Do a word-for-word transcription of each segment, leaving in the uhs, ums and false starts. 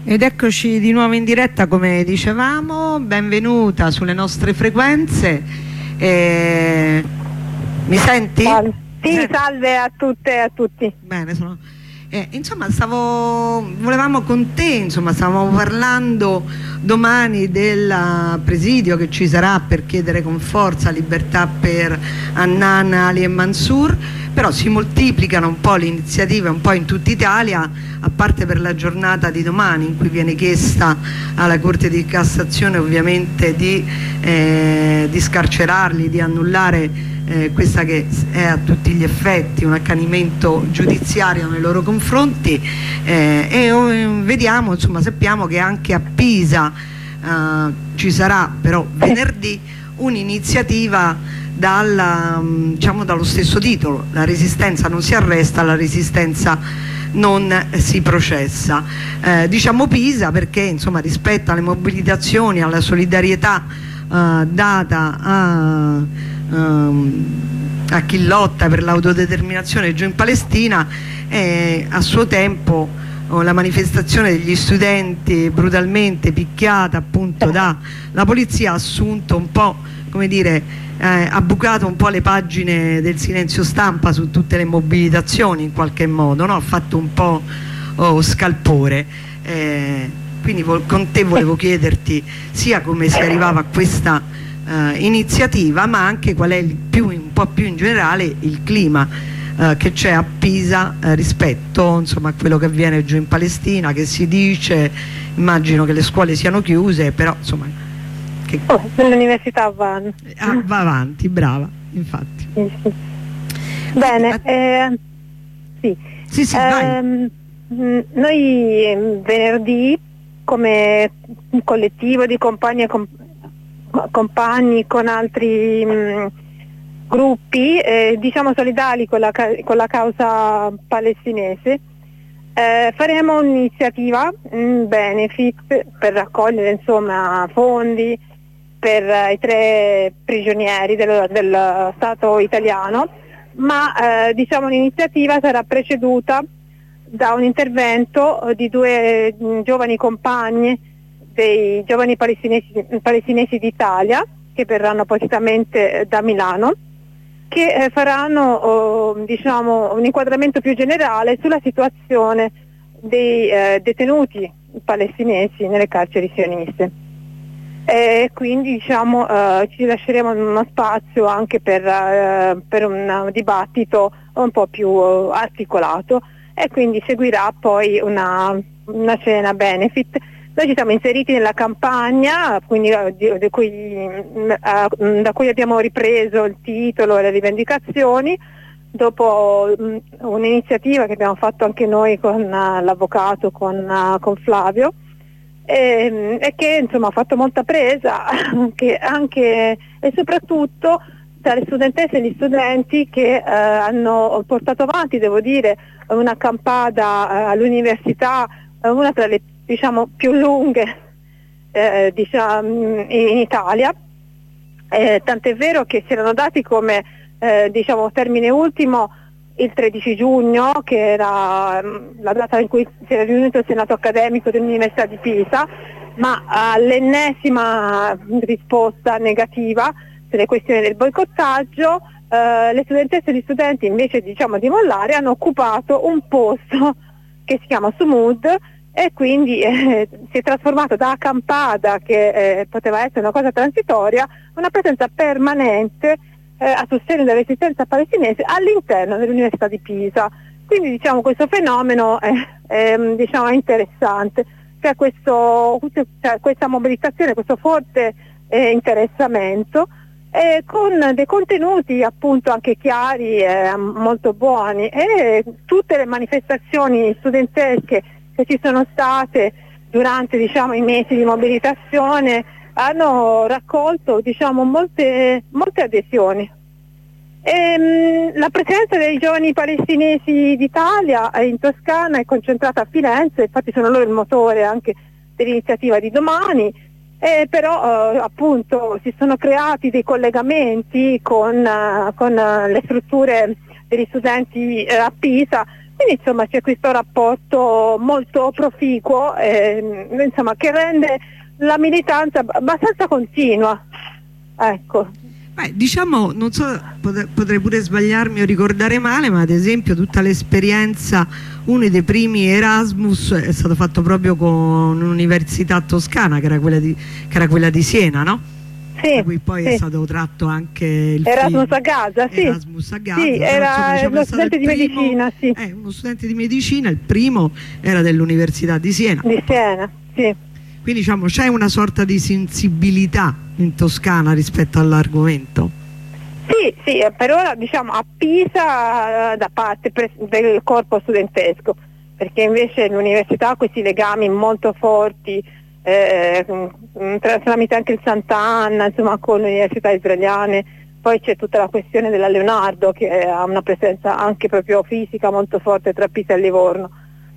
Ed eccoci di nuovo in diretta, come dicevamo. Benvenuta sulle nostre frequenze. Eh, mi senti? Salve. Sì, Senti? salve a tutte e a tutti. Bene, sono... Eh, insomma, stavo, volevamo con te, insomma, stavamo parlando domani del presidio che ci sarà per chiedere con forza libertà per Hannan, Ali e Mansour, però si moltiplicano un po' le iniziative un po' in tutta Italia, a parte per la giornata di domani in cui viene chiesta alla Corte di Cassazione ovviamente di, eh, di scarcerarli, di annullare Eh, questa che è a tutti gli effetti un accanimento giudiziario nei loro confronti, eh, e eh, vediamo, insomma, sappiamo che anche a Pisa eh, ci sarà però venerdì un'iniziativa dal, diciamo, dallo stesso titolo: la resistenza non si arresta, la resistenza non si processa. Eh, diciamo Pisa perché, insomma, rispetto alle mobilitazioni, alla solidarietà eh, data a a chi lotta per l'autodeterminazione giù in Palestina, eh, a suo tempo oh, la manifestazione degli studenti brutalmente picchiata appunto dalla polizia ha assunto un po', come dire, eh, ha bucato un po' le pagine del silenzio stampa su tutte le mobilitazioni, in qualche modo, no? Ha fatto un po' oh, scalpore. Eh, quindi con te volevo chiederti sia come si arrivava a questa Uh, iniziativa, ma anche qual è il più, un po' più in generale il clima uh, che c'è a Pisa uh, rispetto, insomma, a quello che avviene giù in Palestina, che si dice, immagino che le scuole siano chiuse, però insomma che... oh, l'università va. Ah, va avanti, brava, infatti. Sì, sì. Bene, eh, sì. Sì, sì, eh, noi venerdì come collettivo di compagni e comp compagni con altri mh, gruppi eh, diciamo solidali con la, con la causa palestinese, eh, faremo un'iniziativa, un benefit per raccogliere, insomma, fondi per eh, i tre prigionieri del, del Stato italiano, ma eh, diciamo l'iniziativa sarà preceduta da un intervento eh, di due mh, giovani compagne dei giovani palestinesi, palestinesi d'Italia, che verranno appositamente da Milano, che eh, faranno oh, diciamo, un inquadramento più generale sulla situazione dei eh, detenuti palestinesi nelle carceri sioniste. E quindi, diciamo, eh, ci lasceremo uno spazio anche per, eh, per un dibattito un po' più eh, articolato, e quindi seguirà poi una, una cena benefit. Noi ci siamo inseriti nella campagna, quindi, di, di cui, uh, da cui abbiamo ripreso il titolo e le rivendicazioni, dopo um, un'iniziativa che abbiamo fatto anche noi con uh, l'avvocato, con, uh, con Flavio, e, e che, insomma, ha fatto molta presa anche, anche e soprattutto tra le studentesse e gli studenti che uh, hanno portato avanti, devo dire, una campata uh, all'università, uh, una tra le, diciamo, più lunghe eh, diciamo, in Italia, eh, tant'è vero che si erano dati come eh, diciamo, termine ultimo il tredici giugno, che era mh, la data in cui si era riunito il Senato accademico dell'Università di Pisa, ma all'ennesima risposta negativa sulle questioni del boicottaggio, eh, le studentesse e gli studenti, invece, diciamo, di mollare, hanno occupato un posto che si chiama Sumud, e quindi eh, si è trasformato da accampata, che eh, poteva essere una cosa transitoria, una presenza permanente eh, a sostegno della resistenza palestinese all'interno dell'Università di Pisa. Quindi, diciamo, questo fenomeno è, è, diciamo, è interessante, cioè, questo, cioè questa mobilitazione, questo forte eh, interessamento, eh, con dei contenuti appunto anche chiari e molto buoni, e tutte le manifestazioni studentesche che ci sono state durante, diciamo, i mesi di mobilitazione hanno raccolto, diciamo, molte, molte adesioni. E, mh, la presenza dei giovani palestinesi d'Italia in Toscana è concentrata a Firenze, infatti sono loro il motore anche dell'iniziativa di domani, eh, però eh, appunto si sono creati dei collegamenti con, uh, con uh, le strutture degli studenti uh, a Pisa, Quindi insomma c'è questo rapporto molto proficuo, eh, insomma, che rende la militanza abbastanza continua. Ecco. Beh, diciamo, non so, potrei pure sbagliarmi o ricordare male, ma ad esempio tutta l'esperienza, uno dei primi Erasmus è stato fatto proprio con un'università toscana, che era quella di, che era quella di Siena, no? Sì, da cui poi sì. è stato tratto anche il Erasmus film a Gaza, sì. Erasmus a Gaza, sì, era insomma, diciamo, uno studente di primo, medicina, sì. Eh, uno studente di medicina, il primo era dell'Università di Siena. Di Siena, sì. Quindi diciamo c'è una sorta di sensibilità in Toscana rispetto all'argomento. Sì, sì, per ora diciamo a Pisa da parte del corpo studentesco, perché invece l'università ha questi legami molto forti, eh, tramite anche il Sant'Anna, insomma, con le università israeliane. Poi c'è tutta la questione della Leonardo, che ha una presenza anche proprio fisica molto forte tra Pisa e Livorno.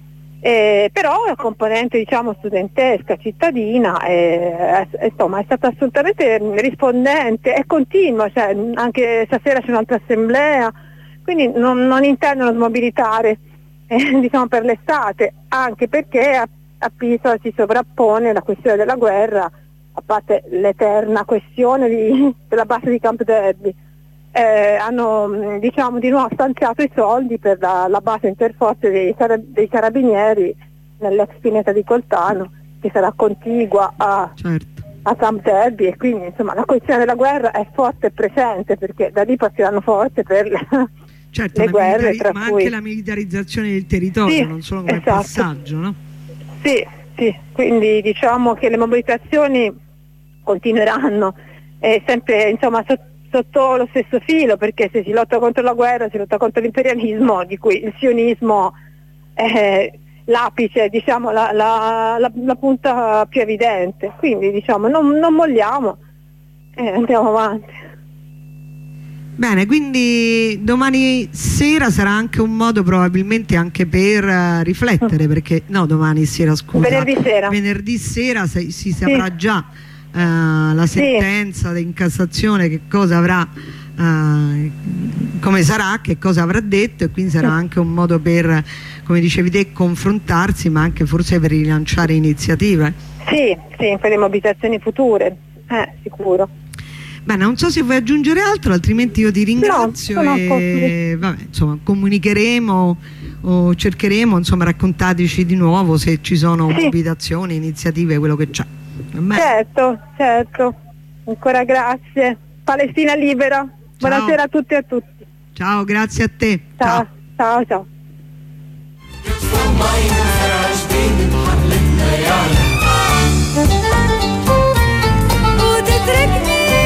Eh, però la componente, diciamo, studentesca, cittadina, è, è, insomma, è stata assolutamente rispondente e continua, cioè, anche stasera c'è un'altra assemblea, quindi non, non intendono smobilitare eh, diciamo, per l'estate, anche perché a, a Pisa si sovrappone la questione della guerra, a parte l'eterna questione di, della base di Camp Derby. Eh, hanno diciamo di nuovo stanziato i soldi per la, la base interforze dei, dei carabinieri nell'ex pineta di Coltano, che sarà contigua a, certo. a Camp Derby, e quindi insomma la questione della guerra è forte e presente, perché da lì partiranno forte per le, certo, le guerre, tra ma cui anche la militarizzazione del territorio, sì, non solo come esatto. passaggio, no? Sì, sì, quindi diciamo che le mobilitazioni continueranno, eh, sempre insomma sotto sotto lo stesso filo, perché se si lotta contro la guerra si lotta contro l'imperialismo, di cui il sionismo è l'apice, diciamo, la, la, la, la punta più evidente. Quindi diciamo non, non molliamo e eh, andiamo avanti. Bene, quindi domani sera sarà anche un modo probabilmente anche per uh, riflettere, perché no, domani sera scusa, venerdì sera, venerdì sera si, si saprà sì. già Uh, la sentenza sì. in Cassazione, che cosa avrà, uh, come sarà, che cosa avrà detto, e quindi sarà sì. anche un modo per, come dicevi te, confrontarsi, ma anche forse per rilanciare iniziative. Sì, sì, per le mobilitazioni future, eh, sicuro. Bene, non so se vuoi aggiungere altro, altrimenti io ti ringrazio no, e vabbè, insomma, comunicheremo o cercheremo, insomma, raccontateci di nuovo se ci sono sì. mobilitazioni, iniziative, quello che c'è. Certo, certo, ancora grazie. Palestina libera. Ciao. Buonasera a tutti e a tutti. Ciao, grazie a te. Ciao, ciao, ciao. ciao.